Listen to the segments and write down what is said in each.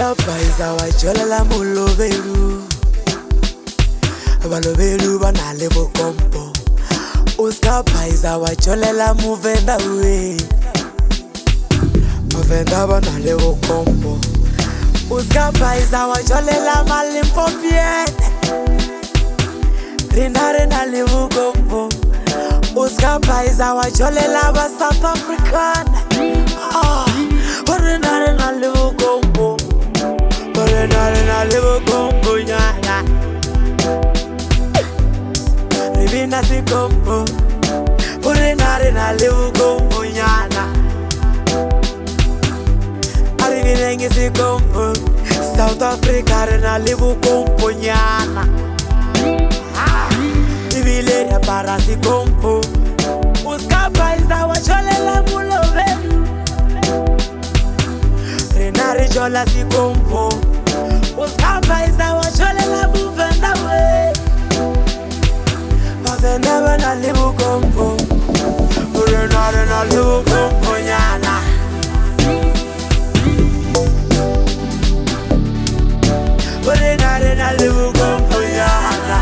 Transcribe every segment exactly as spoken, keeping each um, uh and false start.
Uskapaiza wajolela mulovelu Balovelu banale bokompo Uskapaiza wajolela muvenda we Muvenda banale bokompo Uskapaiza wajolela malimpopiene Rinda rinda livukompo Uskapaiza wajolela ba South African Ah, rinda rinda livukompo Rinda rinda livukompo nyana Ribina si kompo Rinda rinda livukompo nyana Arivinengi si kompo South Africa rinda livukompo nyana Ivileria para si kompo Uskapaiza wajolela mulovelu Renari jola si kompo Uskapaiza wajolela muvenda we Mavenda bana libu kompo Renari na libu kompo nyana Renari na libu kompo nyana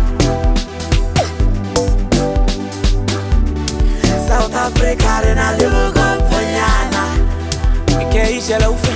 South Africa rena libu kompo nyana Ikeisha la ufe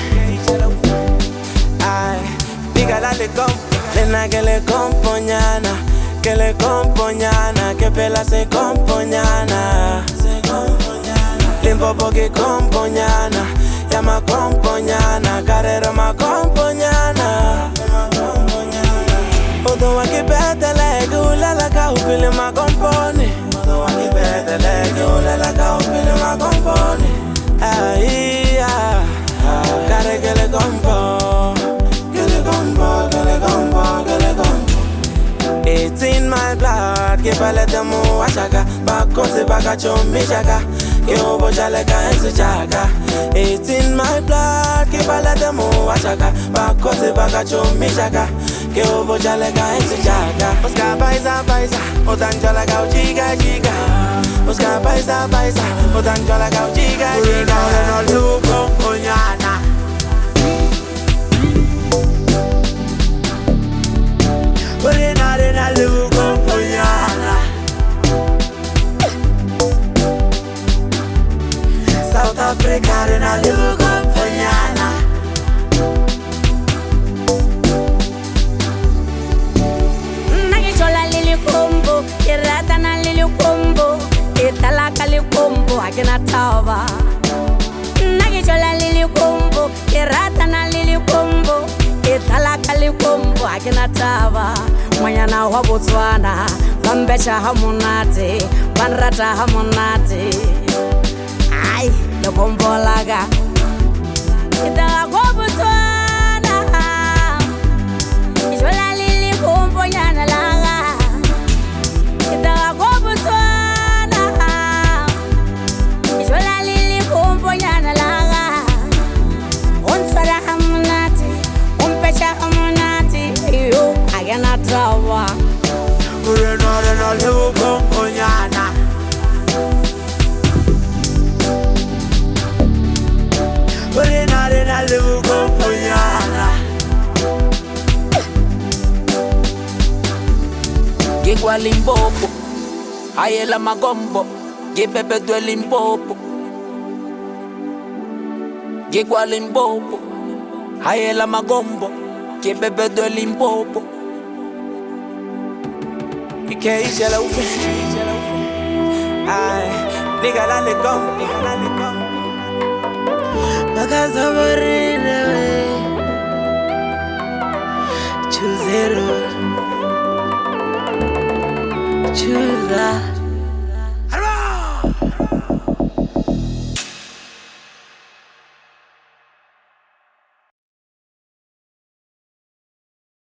Ay, diga la le kompo Lena que le kompo nyana Que le kompo nyana Que pela se kompo nyana Limpopo que kompo nyana Yama kompo nyana Carrera ma kompo nyana Odo wa ki betele Gula la ka ufile ma kompone Odo wa ki betele Gula la ka ufile ma kompone Ay, ah Kare que le kompo Que le kompo, que le kompo, que le kompo It's in my blood Que palete mu wachaka Bako se baka chomi chaka Que obo chale ka ensi chaka It's in my blood Que palete mu wachaka Bako se baka chomi chaka Que obo chale ka ensi chaka Uskapaiza paisa Utanjola ka uchiga chiga Uskapaiza paisa Utanjola ka uchiga chiga Urena libu kompo nyana Urena rena libu kompo nyana South Africa rena libu kompo nyana Nagichola lili kombo Kirata na lili kombo Italaka li kombo Akina tawa Nagichola lili kombo Kirata na lili kombo Italaka li kombo Akina tawa Mwanyana wa Botswana Bambecha hamunati Banrata hamunati Ay, lo kombo laga Itala kwa Botswana Ichola lili kombo nyana laga Itala kwa Botswana Ichola lili kombo nyana laga Unsara hamunati Umpecha hamunati Iyo agena trawa Urena rena libu kompo nyana Urena rena libu kompo nyana Gigwa Limpopo Ayela magombo Gipepe dwe Limpopo Gigwa Limpopo Ayela magombo Gipepe dwe Limpopo Ikeisha la ufe Ay, diga la le kompo Diga la le kompo Makaza borine we Chuzero Chuza